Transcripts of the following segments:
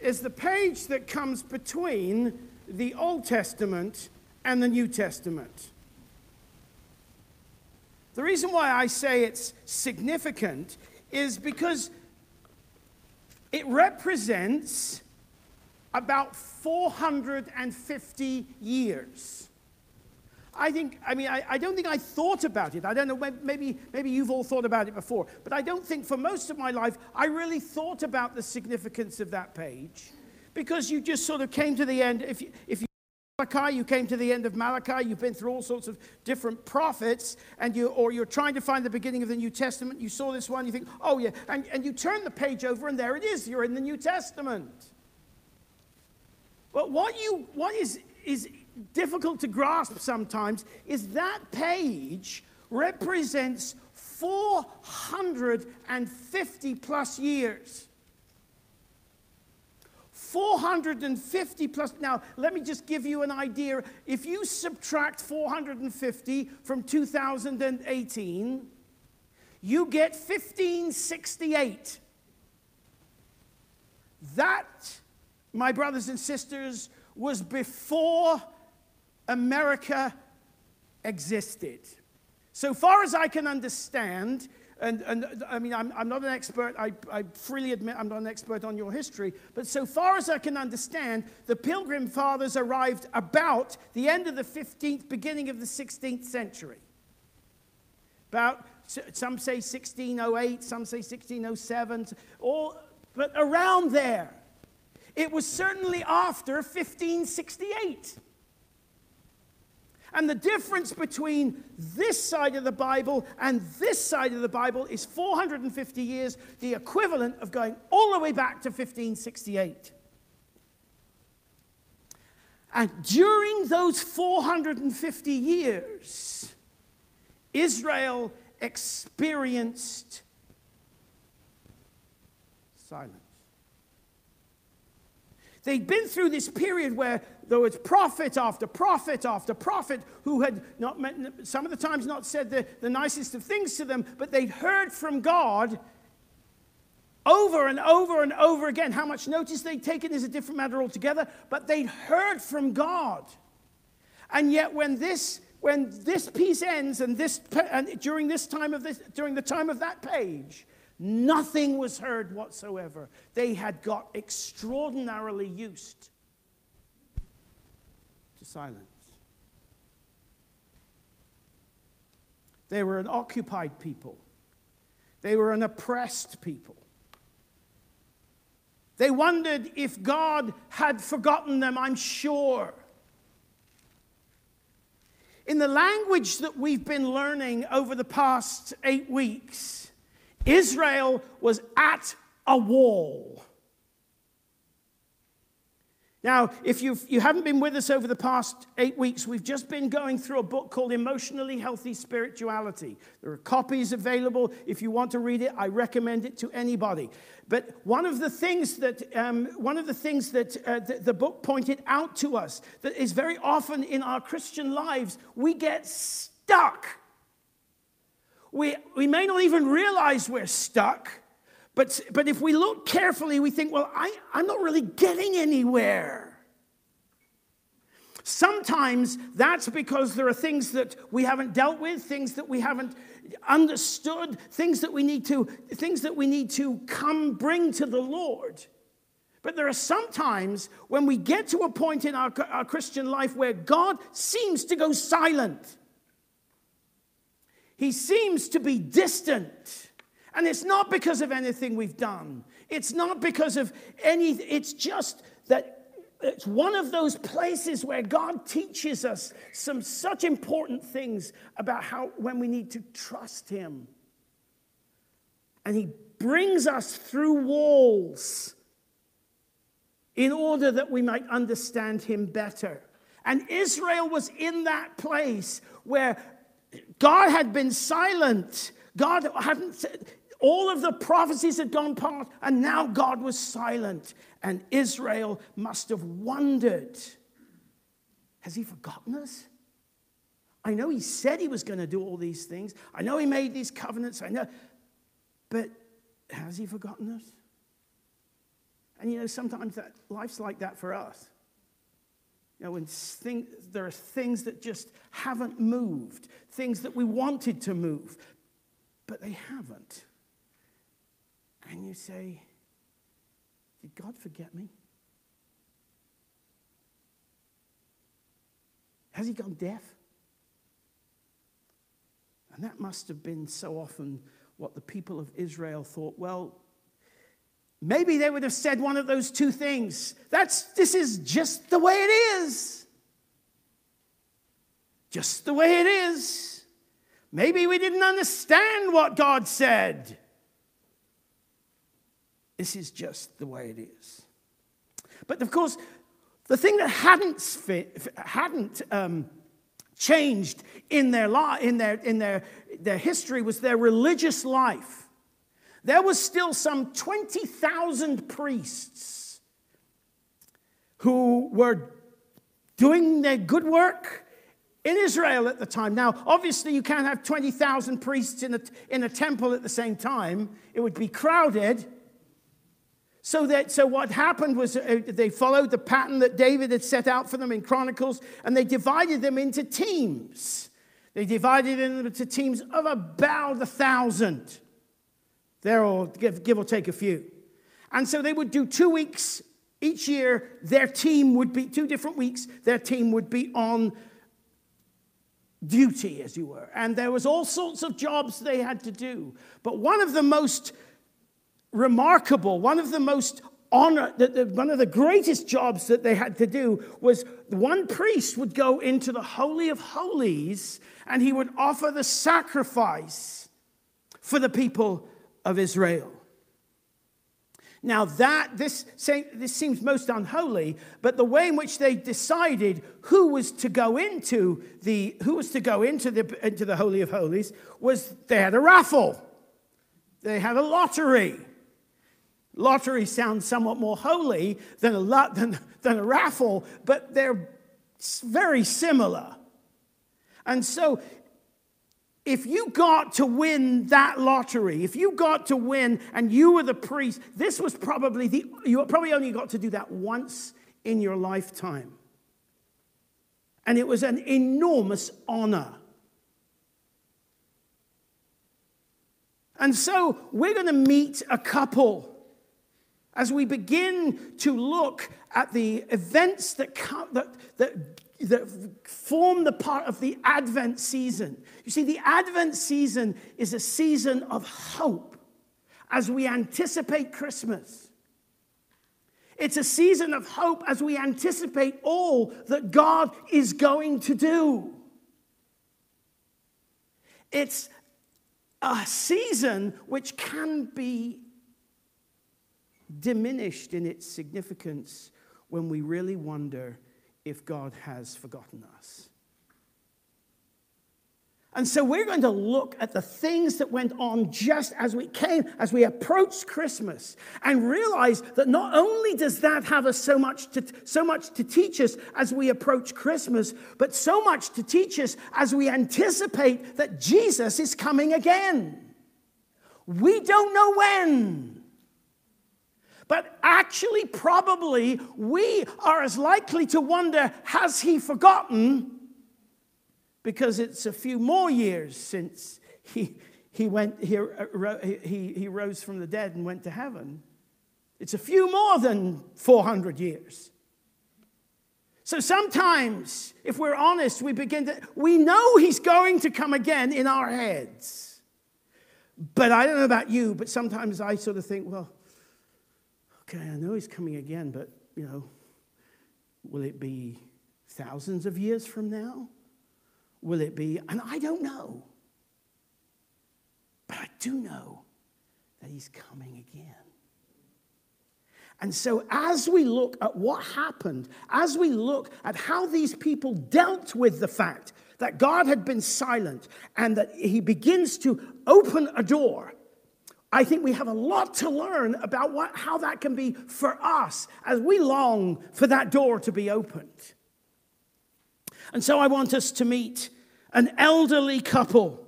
is the page that comes between the Old Testament and the New Testament. The reason why I say it's significant is because it represents about 450 years. I don't think I thought about it. I don't know, maybe you've all thought about it before, but I don't think for most of my life I really thought about the significance of that page, because you just sort of came to the end. If you Malachi, you came to the end of Malachi. You've been through all sorts of different prophets, and you're trying to find the beginning of the New Testament. You saw this one, you think, oh yeah, and you turn the page over, and there it is. You're in the New Testament. But what is difficult to grasp sometimes is that page represents 450 plus years. 450 plus. Now, let me just give you an idea. If you subtract 450 from 2018, you get 1568. That, my brothers and sisters, was before America existed. So far as I can understand, and I mean, I'm not an expert, I freely admit I'm not an expert on your history, but so far as I can understand, the Pilgrim Fathers arrived about the end of the 15th, beginning of the 16th century. About, some say 1608, some say 1607, but around there. It was certainly after 1568. And the difference between this side of the Bible and this side of the Bible is 450 years, the equivalent of going all the way back to 1568. And during those 450 years, Israel experienced silence. They'd been through this period where there was prophet after prophet after prophet who had not, some of the times not said the nicest of things to them, but they'd heard from God over and over and over again. How much notice they'd taken is a different matter altogether, but they'd heard from God. And yet when this piece ends and during the time of that page, nothing was heard whatsoever. They had got extraordinarily used to silence. They were an occupied people. They were an oppressed people. They wondered if God had forgotten them, I'm sure. In the language that we've been learning over the past 8 weeks, Israel was at a wall. Now, if you haven't been with us over the past 8 weeks, we've just been going through a book called Emotionally Healthy Spirituality. There are copies available. If you want to read it, I recommend it to anybody. But one of the things that the book pointed out to us that is very often in our Christian lives, we get stuck. We may not even realize we're stuck, but if we look carefully, we think, well, I'm not really getting anywhere. Sometimes that's because there are things that we haven't dealt with, things that we haven't understood, things that we need to bring to the Lord. But there are some times when we get to a point in our Christian life where God seems to go silent. He seems to be distant. And it's not because of anything we've done. It's not because of anything. It's just that it's one of those places where God teaches us some such important things about when we need to trust Him. And He brings us through walls in order that we might understand Him better. And Israel was in that place where God had been silent. God hadn't said, all of the prophecies had gone past, and now God was silent. And Israel must have wondered, has He forgotten us? I know He said He was going to do all these things. I know He made these covenants. I know. But has He forgotten us? And sometimes life's like that for us. When there are things that just haven't moved, things that we wanted to move, but they haven't. And you say, did God forget me? Has he gone deaf? And that must have been so often what the people of Israel thought. Well, maybe they would have said one of those two things. This is just the way it is. Just the way it is. Maybe we didn't understand what God said. This is just the way it is. But of course, the thing that hadn't changed in their history was their religious life. There was still some 20,000 priests who were doing their good work in Israel at the time. Now, obviously, you can't have 20,000 priests in a temple at the same time. It would be crowded. So what happened was they followed the pattern that David had set out for them in Chronicles, and they divided them into teams. They divided them into teams of about 1,000. There, or give or take a few. And so they would do 2 weeks each year. Their team would be 2 different weeks. Their team would be on duty, as you were. And there was all sorts of jobs they had to do. But one of the most remarkable, one of the most one of the greatest jobs that they had to do was one priest would go into the Holy of Holies and he would offer the sacrifice for the people of Israel. Now this seems most unholy, but the way in which they decided who was to go into the Holy of Holies was they had a raffle. They had a lottery. Lottery sounds somewhat more holy than a raffle, but they're very similar. And so, if you got to win that lottery, if you got to win and you were the priest, this was you probably only got to do that once in your lifetime. And it was an enormous honor. And so, we're going to meet a couple as we begin to look at the events that form the part of the Advent season. You see, the Advent season is a season of hope as we anticipate Christmas. It's a season of hope as we anticipate all that God is going to do. It's a season which can be diminished in its significance when we really wonder if God has forgotten us. And so we're going to look at the things that went on just as we approached Christmas, and realize that not only does that have us so much to teach us as we approach Christmas, but so much to teach us as we anticipate that Jesus is coming again. We don't know when. But actually, probably, we are as likely to wonder, has he forgotten? Because it's a few more years since he rose from the dead and went to heaven. It's a few more than 400 years. So sometimes, if we're honest, we know he's going to come again in our heads. But I don't know about you, but sometimes I sort of think, well, okay, I know he's coming again, but, will it be thousands of years from now? Will it be? And I don't know. But I do know that he's coming again. And so as we look at what happened, as we look at how these people dealt with the fact that God had been silent and that he begins to open a door, I think we have a lot to learn about how that can be for us as we long for that door to be opened. And so I want us to meet an elderly couple.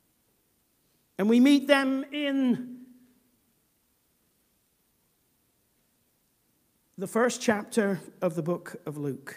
And we meet them in the first chapter of the book of Luke.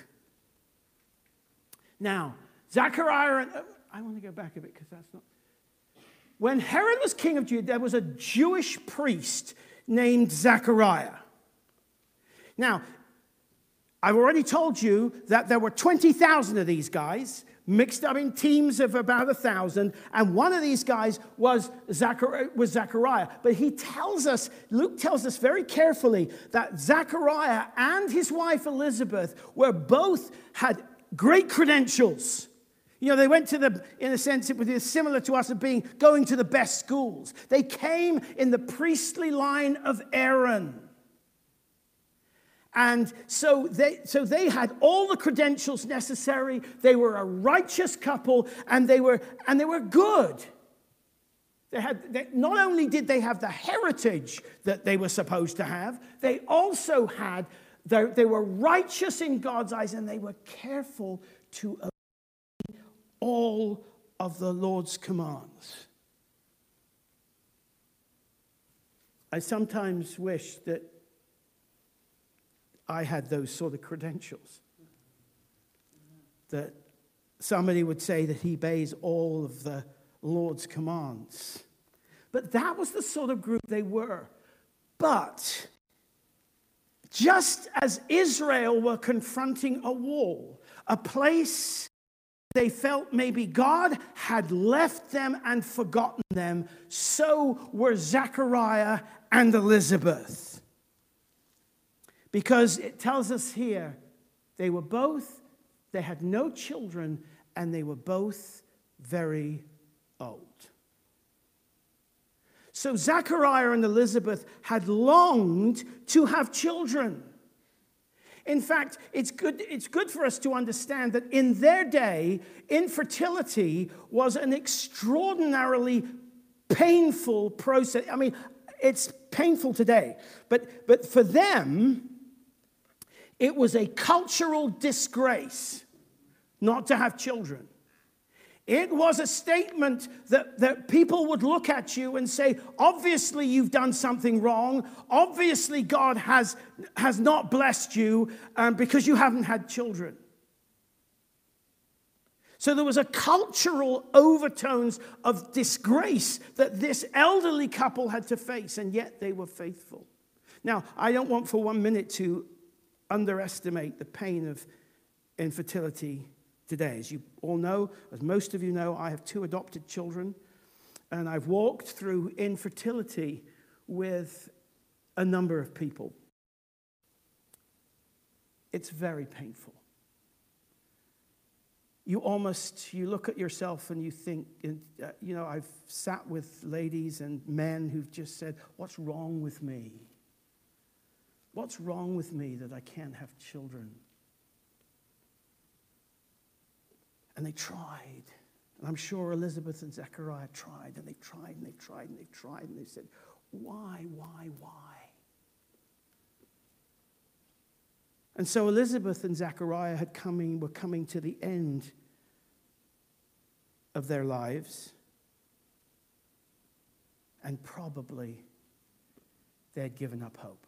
Now, Zechariah, and I want to go back a bit because that's not. When Herod was king of Judah, there was a Jewish priest named Zechariah. Now, I've already told you that there were 20,000 of these guys, mixed up in teams of about 1,000, and one of these guys was Zechariah. But Luke tells us very carefully that Zechariah and his wife Elizabeth had great credentials. You know, they went to in a sense, it was similar to us of going to the best schools. They came in the priestly line of Aaron. And so they had all the credentials necessary. They were a righteous couple, and they were good. Not only did they have the heritage that they were supposed to have, they also they were righteous in God's eyes, and they were careful to obey all of the Lord's commands. I sometimes wish that I had those sort of credentials. That somebody would say that he obeys all of the Lord's commands. But that was the sort of group they were. But just as Israel were confronting a wall, a place they felt maybe God had left them and forgotten them, so were Zechariah and Elizabeth. Because it tells us here, they had no children, and they were both very old. So Zechariah and Elizabeth had longed to have children. In fact, it's good for us to understand that in their day, infertility was an extraordinarily painful process. I mean, it's painful today, but for them, it was a cultural disgrace not to have children. It was a statement that people would look at you and say, obviously you've done something wrong. Obviously God has not blessed you because you haven't had children. So there was a cultural overtones of disgrace that this elderly couple had to face, and yet they were faithful. Now, I don't want for 1 minute to underestimate the pain of infertility today. As you all know, as most of you know, I have 2 adopted children, and I've walked through infertility with a number of people. It's very painful. You look at yourself and you think, I've sat with ladies and men who've just said, what's wrong with me? What's wrong with me that I can't have children? And they tried. And I'm sure Elizabeth and Zechariah tried, and they tried, and they tried, and they tried, and they said, why? And so Elizabeth and Zechariah were coming to the end of their lives, and probably they had given up hope.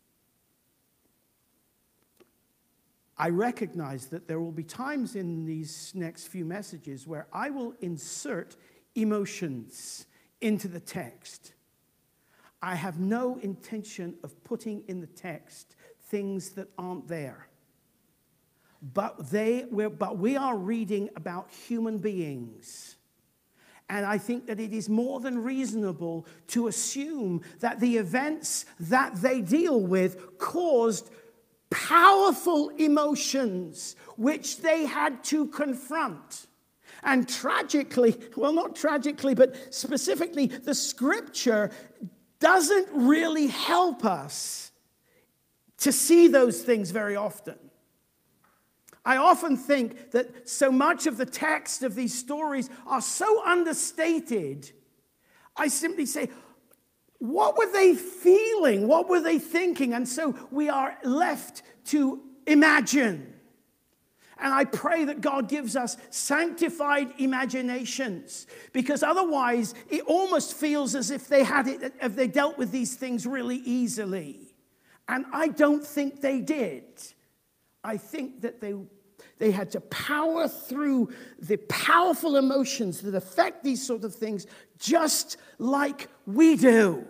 I recognize that there will be times in these next few messages where I will insert emotions into the text. I have no intention of putting in the text things that aren't there. But we are reading about human beings. And I think that it is more than reasonable to assume that the events that they deal with caused powerful emotions which they had to confront. And tragically, well, not tragically, but specifically, the scripture doesn't really help us to see those things very often. I often think that so much of the text of these stories are so understated. I simply say, what were they feeling? What were they thinking? And so we are left to imagine. And I pray that God gives us sanctified imaginations, because otherwise it almost feels as if they dealt with these things really easily. And I don't think they did. I think that they had to power through the powerful emotions that affect these sort of things just like we do.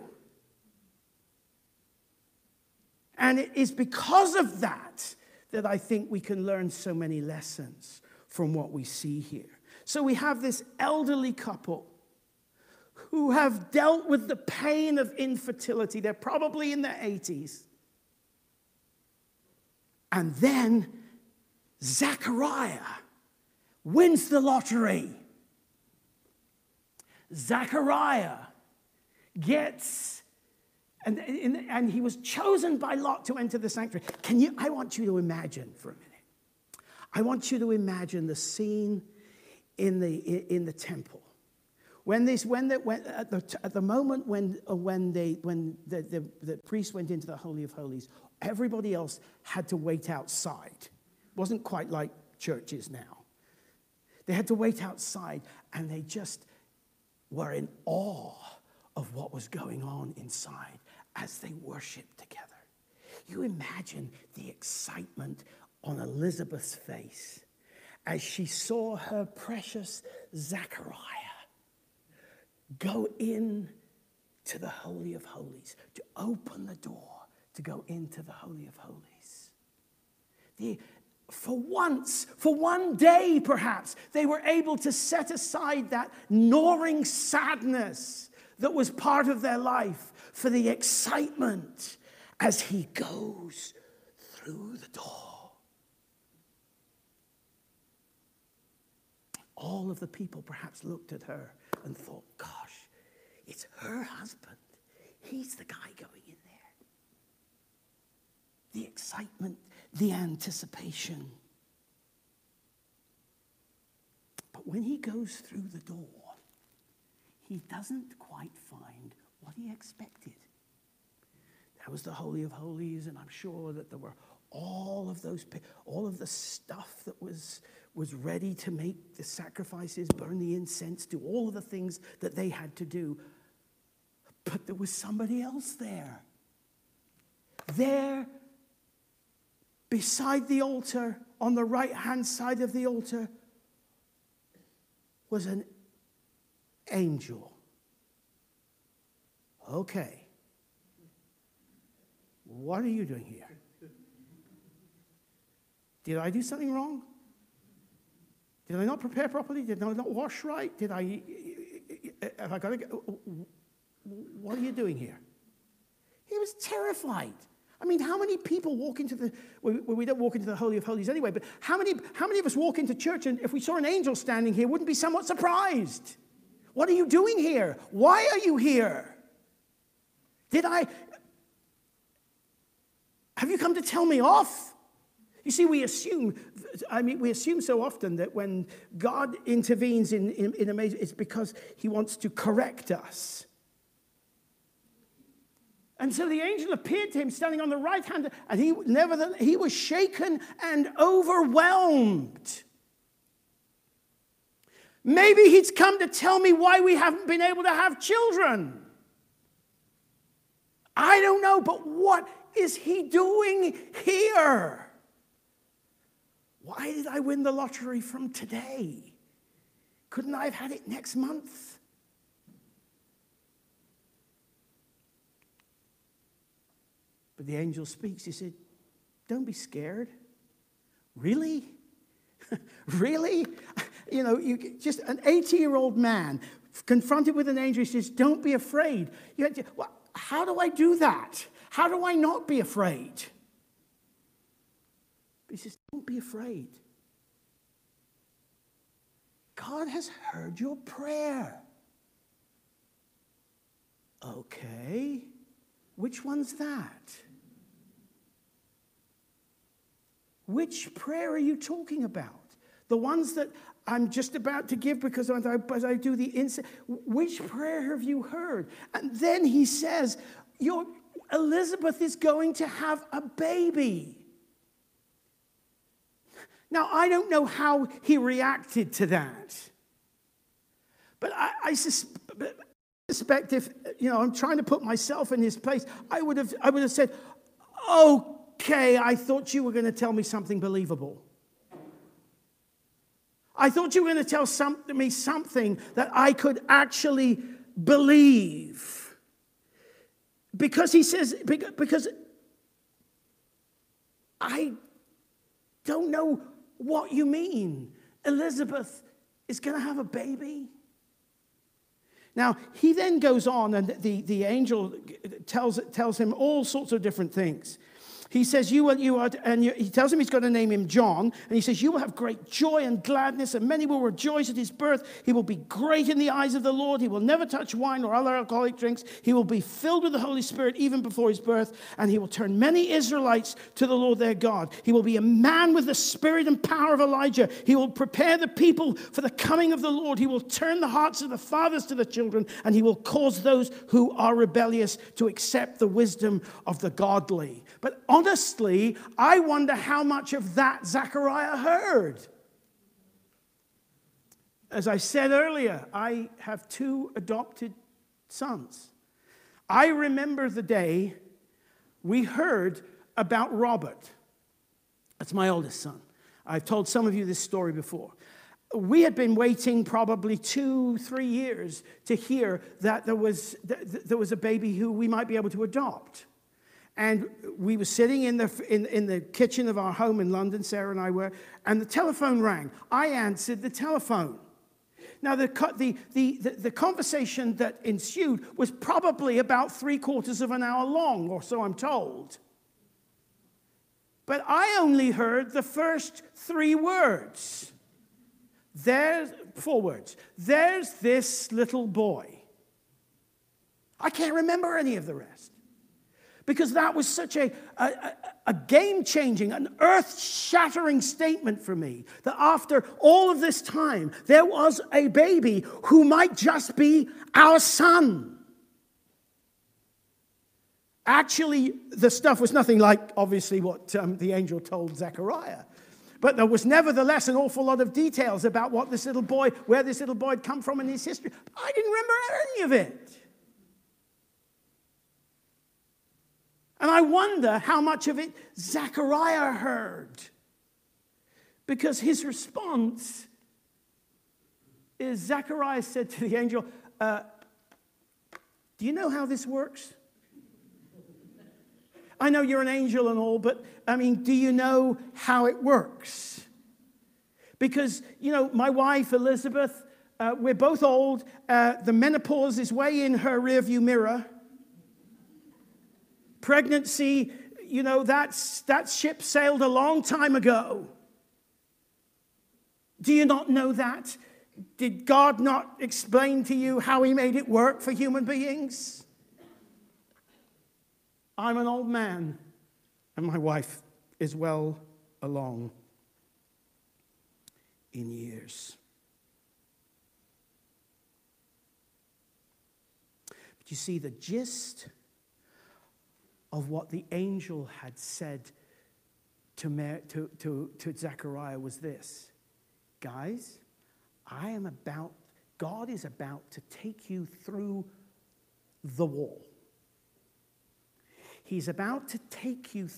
And it is because of that that I think we can learn so many lessons from what we see here. So we have this elderly couple who have dealt with the pain of infertility. They're probably in their 80s. And then Zechariah wins the lottery. Zechariah gets, and he was chosen by Lot to enter the sanctuary. I want you to imagine for a minute. I want you to imagine the scene in the temple. At the moment when the priest went into the Holy of Holies, everybody else had to wait outside. It wasn't quite like churches now. They had to wait outside, and they just were in awe of what was going on inside as they worshiped together. You imagine the excitement on Elizabeth's face as she saw her precious Zechariah go in to the Holy of Holies, to open the door to go into the Holy of Holies. For once, for one day perhaps, they were able to set aside that gnawing sadness that was part of their life for the excitement as he goes through the door. All of the people perhaps looked at her and thought, gosh, it's her husband. He's the guy going in there. The excitement, the anticipation. But when he goes through the door, he doesn't quite find what he expected. There was the Holy of Holies, and I'm sure that there were all of the stuff that was ready to make the sacrifices, burn the incense, do all of the things that they had to do. But there was somebody else there. There, beside the altar, on the right-hand side of the altar, was an angel. Okay. What are you doing here? Did I do something wrong? Did I not prepare properly? Did I not wash right? Have I got to go? What are you doing here? He was terrified. I mean, how many people walk into we don't walk into the Holy of Holies anyway, but how many of us walk into church and if we saw an angel standing here, wouldn't be somewhat surprised? What are you doing here? Why are you here? Have you come to tell me off? You see, we assume so often that when God intervenes in amazing, it's because he wants to correct us. And so the angel appeared to him standing on the right hand, and he was shaken and overwhelmed. Maybe he's come to tell me why we haven't been able to have children. I don't know, but what is he doing here? Why did I win the lottery from today? Couldn't I have had it next month? But the angel speaks. He said, don't be scared. Really? Really? You know, just an 80-year-old man confronted with an angel. He says, don't be afraid. Well, how do I do that? How do I not be afraid? He says, don't be afraid. God has heard your prayer. Okay, which one's that? Which prayer are you talking about? The ones that I'm just about to give because as I do the incense. Which prayer have you heard? And then he says, Elizabeth is going to have a baby. Now, I don't know how he reacted to that. But I suspect if, I'm trying to put myself in his place, I would have said, Okay, I thought you were going to tell me something believable. I thought you were going to tell me something that I could actually believe. Because he says, because I don't know what you mean. Elizabeth is going to have a baby. Now, he then goes on, and the angel tells him all sorts of different things. He says, he tells him he's going to name him John, and he says, you will have great joy and gladness, and many will rejoice at his birth. He will be great in the eyes of the Lord. He will never touch wine or other alcoholic drinks. He will be filled with the Holy Spirit even before his birth, and he will turn many Israelites to the Lord their God. He will be a man with the spirit and power of Elijah. He will prepare the people for the coming of the Lord. He will turn the hearts of the fathers to the children, and he will cause those who are rebellious to accept the wisdom of the godly. But honestly, I wonder how much of that Zechariah heard. As I said earlier, I have 2 adopted sons. I remember the day we heard about Robert. That's my oldest son. I've told some of you this story before. We had been waiting probably 2-3 years to hear that there was a baby who we might be able to adopt. And we were sitting in the kitchen of our home in London, Sarah and I were, and the telephone rang. I answered the telephone. Now, the conversation that ensued was probably about 3/4 of an hour long, or so I'm told. But I only heard the first 3 words. 4 words. There's this little boy. I can't remember any of the rest. Because that was such a game-changing, an earth-shattering statement for me, that after all of this time, there was a baby who might just be our son. Actually, the stuff was nothing like, obviously, what the angel told Zechariah. But there was nevertheless an awful lot of details about what this little boy, where this little boy had come from in his history. I didn't remember any of it. And I wonder how much of it Zechariah heard. Because his response is, Zechariah said to the angel, do you know how this works? I know you're an angel and all, but I mean, do you know how it works? Because, my wife, Elizabeth, we're both old. The menopause is way in her rearview mirror. Pregnancy, that ship sailed a long time ago. Do you not know that? Did God not explain to you how he made it work for human beings? I'm an old man, and my wife is well along in years. But you see, the gist of what the angel had said to Zechariah was this: guys, God is about to take you through the wall. He's about to take you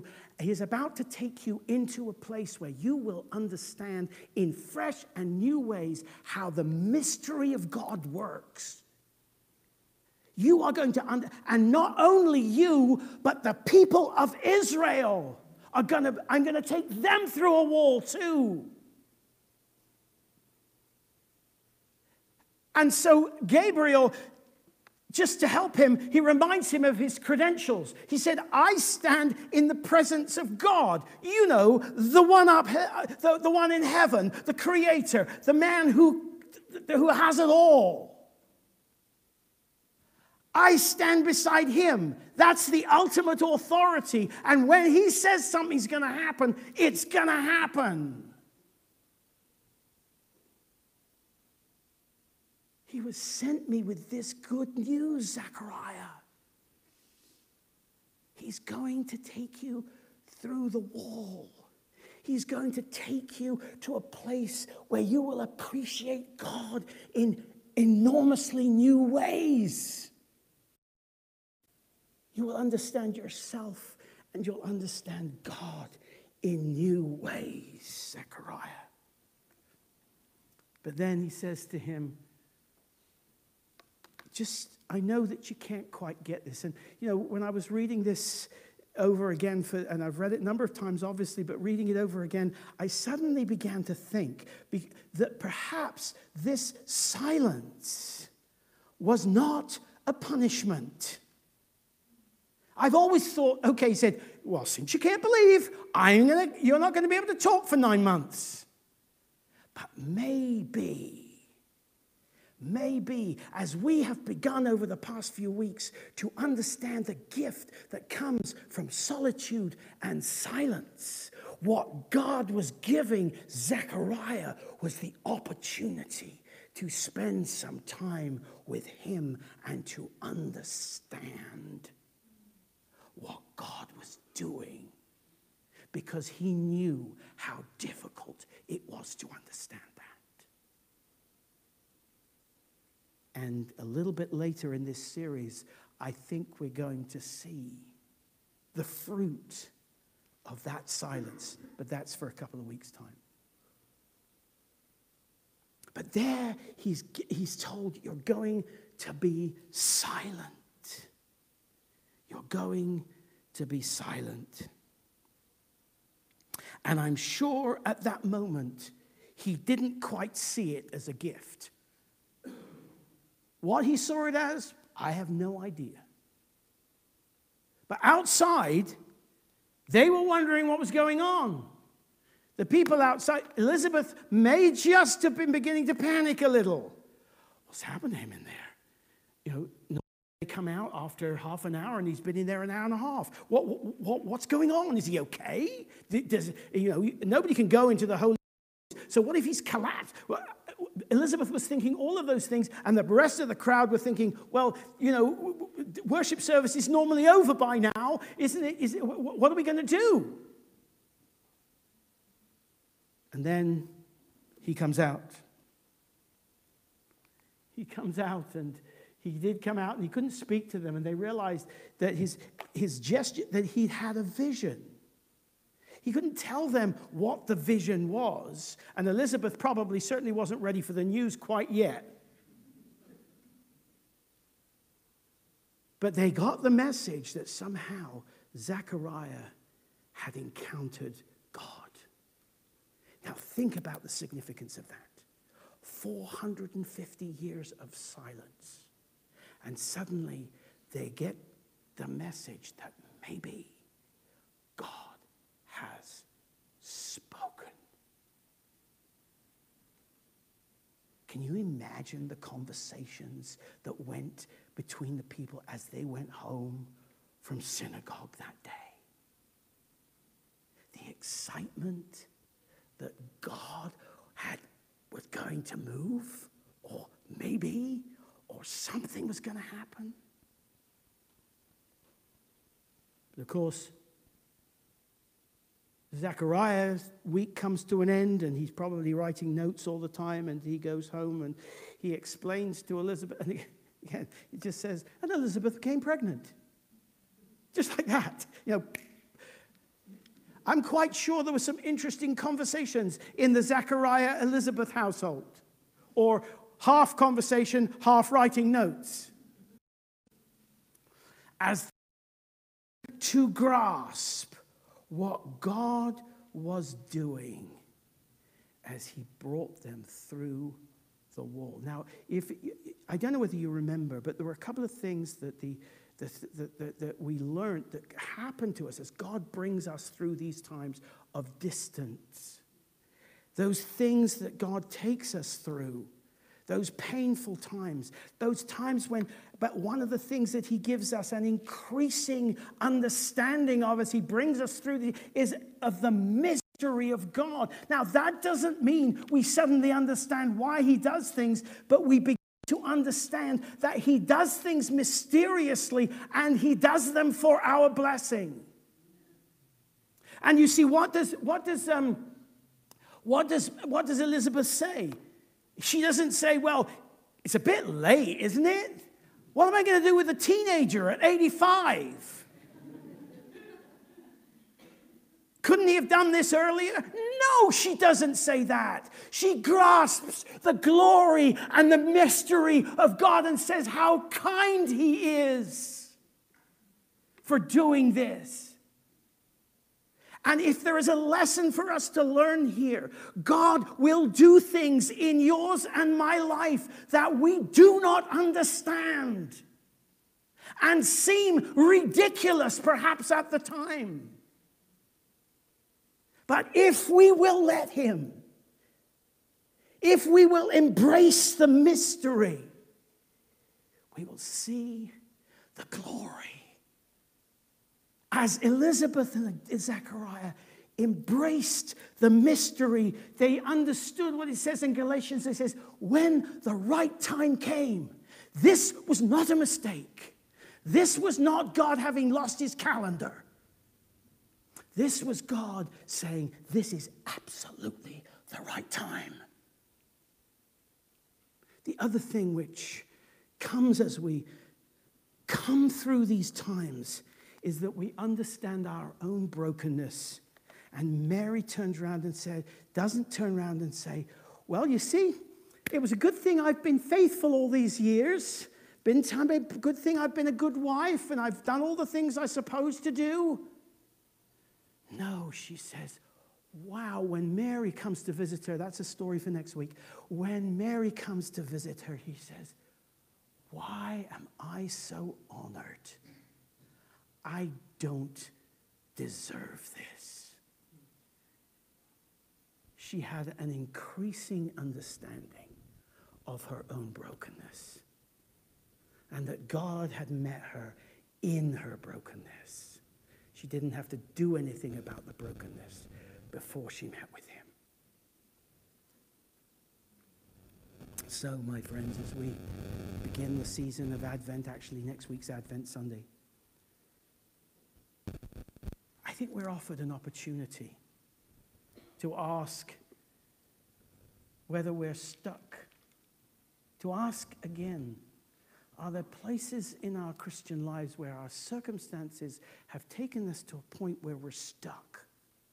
into a place where you will understand in fresh and new ways how the mystery of God works. You are going to, and not only you, but the people of Israel I'm going to take them through a wall too. And so Gabriel, just to help him, he reminds him of his credentials. He said, I stand in the presence of God. You know, the one the one in heaven, the creator, the man who has it all. I stand beside him. That's the ultimate authority. And when he says something's going to happen, it's going to happen. He was sent me with this good news, Zechariah. He's going to take you through the wall. He's going to take you to a place where you will appreciate God in enormously new ways. You will understand yourself and you'll understand God in new ways, Zechariah. But then he says to him, I know that you can't quite get this. And, when I was reading this over again, and I've read it a number of times, obviously, but reading it over again, I suddenly began to think that perhaps this silence was not a punishment. I've always thought, okay, he said, well, since you can't believe, you're not going to be able to talk for 9 months. But maybe, as we have begun over the past few weeks to understand the gift that comes from solitude and silence, what God was giving Zechariah was the opportunity to spend some time with him and to understand what God was doing, because he knew how difficult it was to understand that. And a little bit later in this series, I think we're going to see the fruit of that silence, but that's for a couple of weeks' time. But there he's told, you're going to be silent. You're going to be silent. And I'm sure at that moment, he didn't quite see it as a gift. What he saw it as, I have no idea. But outside, they were wondering what was going on. The people outside, Elizabeth may just have been beginning to panic a little. What's happened to him in there? They come out after half an hour, and he's been in there an hour and a half. What's going on? Is he okay? Nobody can go into the Holy Place. So what if he's collapsed? Well, Elizabeth was thinking all of those things, and the rest of the crowd were thinking, well, worship service is normally over by now, isn't it? What are we going to do? And then he comes out. He comes out, and he did come out, and he couldn't speak to them, and they realized that his gesture, that he had a vision. He couldn't tell them what the vision was, and Elizabeth certainly wasn't ready for the news quite yet. But they got the message that somehow Zechariah had encountered God. Now think about the significance of that. 450 years of silence. And suddenly they get the message that maybe God has spoken. Can you imagine the conversations that went between the people as they went home from synagogue that day? The excitement that God was going to move, or something was going to happen. But of course, Zechariah's week comes to an end, and he's probably writing notes all the time, and he goes home and he explains to Elizabeth, and again, he just says, and Elizabeth became pregnant. Just like that. I'm quite sure there were some interesting conversations in the Zechariah-Elizabeth household, or half conversation, half writing notes, as to grasp what God was doing as he brought them through the wall. Now, I don't know whether you remember, but there were a couple of things that that we learned that happen to us as God brings us through these times of distance. Those things that God takes us through, those painful times, those times but one of the things that he gives us an increasing understanding of as he brings us through is of the mystery of God. Now, that doesn't mean we suddenly understand why he does things, but we begin to understand that he does things mysteriously, and he does them for our blessing. And you see, what does Elizabeth say? She doesn't say, well, it's a bit late, isn't it? What am I going to do with a teenager at 85? Couldn't he have done this earlier? No, she doesn't say that. She grasps the glory and the mystery of God and says how kind he is for doing this. And if there is a lesson for us to learn here, God will do things in yours and my life that we do not understand and seem ridiculous perhaps at the time. But if we will let him, if we will embrace the mystery, we will see the glory. As Elizabeth and Zechariah embraced the mystery, they understood what it says in Galatians. It says, when the right time came, this was not a mistake. This was not God having lost his calendar. This was God saying, this is absolutely the right time. The other thing which comes as we come through these times is that we understand our own brokenness. And Mary turns around and said, doesn't turn around and say, well, you see, it was a good thing I've been faithful all these years. A good thing I've been a good wife and I've done all the things I'm supposed to do. No, she says, wow, when Mary comes to visit her, that's a story for next week. When Mary comes to visit her, he says, why am I so honored? I don't deserve this. She had an increasing understanding of her own brokenness and that God had met her in her brokenness. She didn't have to do anything about the brokenness before she met with him. So, my friends, as we begin the season of Advent, actually next week's Advent Sunday, I think we're offered an opportunity to ask whether we're stuck. To ask again, are there places in our Christian lives where our circumstances have taken us to a point where we're stuck?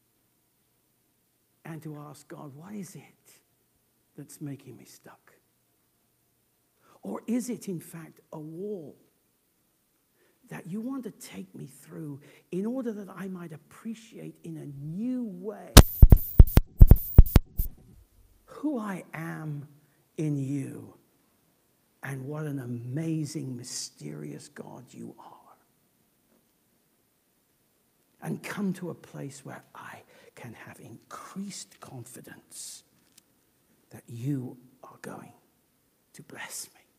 And to ask God, what is it that's making me stuck? Or is it, in fact, a wall that you want to take me through in order that I might appreciate in a new way who I am in you and what an amazing, mysterious God you are? And come to a place where I can have increased confidence that you are going to bless me.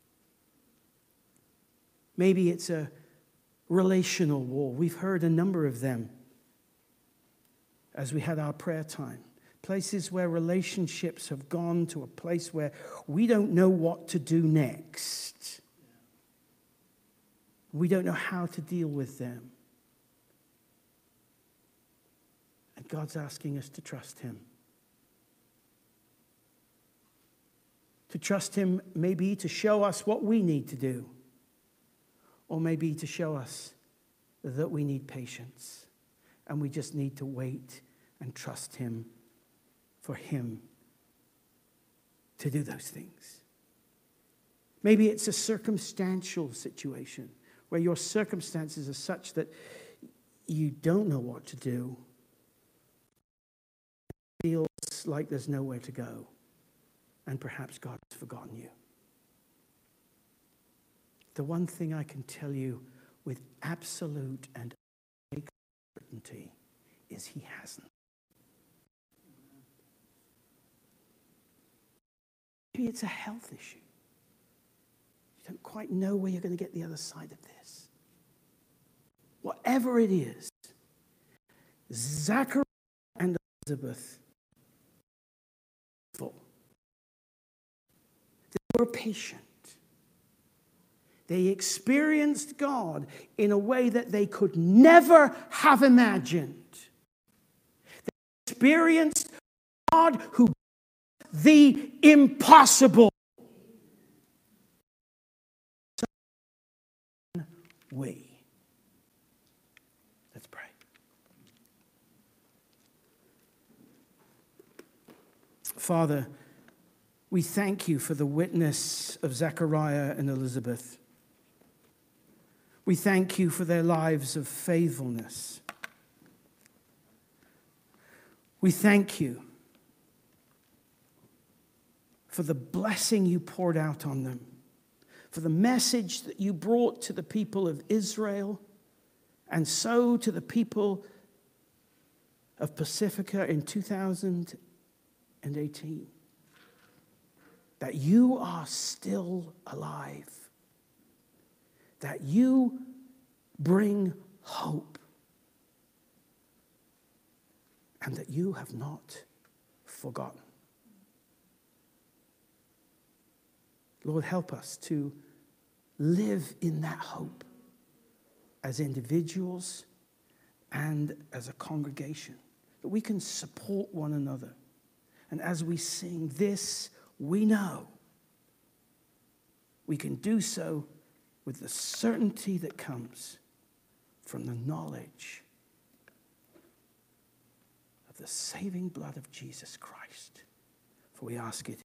Maybe it's a relational wall. We've heard a number of them as we had our prayer time. Places where relationships have gone to a place where we don't know what to do next. We don't know how to deal with them. And God's asking us to trust him. To trust him maybe to show us what we need to do. Or maybe to show us that we need patience. And we just need to wait and trust him for him to do those things. Maybe it's a circumstantial situation where your circumstances are such that you don't know what to do. It feels like there's nowhere to go. And perhaps God has forgotten you. The one thing I can tell you with absolute and certainty is he hasn't. Maybe it's a health issue. You don't quite know where you're going to get the other side of this. Whatever it is, Zachariah and Elizabeth they were patient. They experienced God in a way that they could never have imagined. They experienced God who did the impossible. So we. Let's pray. Father, we thank you for the witness of Zechariah and Elizabeth. We thank you for their lives of faithfulness. We thank you for the blessing you poured out on them, for the message that you brought to the people of Israel, and so to the people of Pacifica in 2018. That you are still alive. That you bring hope. And that you have not forgotten. Lord, help us to live in that hope as individuals and as a congregation, that we can support one another. And as we sing this, we know we can do so with the certainty that comes from the knowledge of the saving blood of Jesus Christ. For we ask it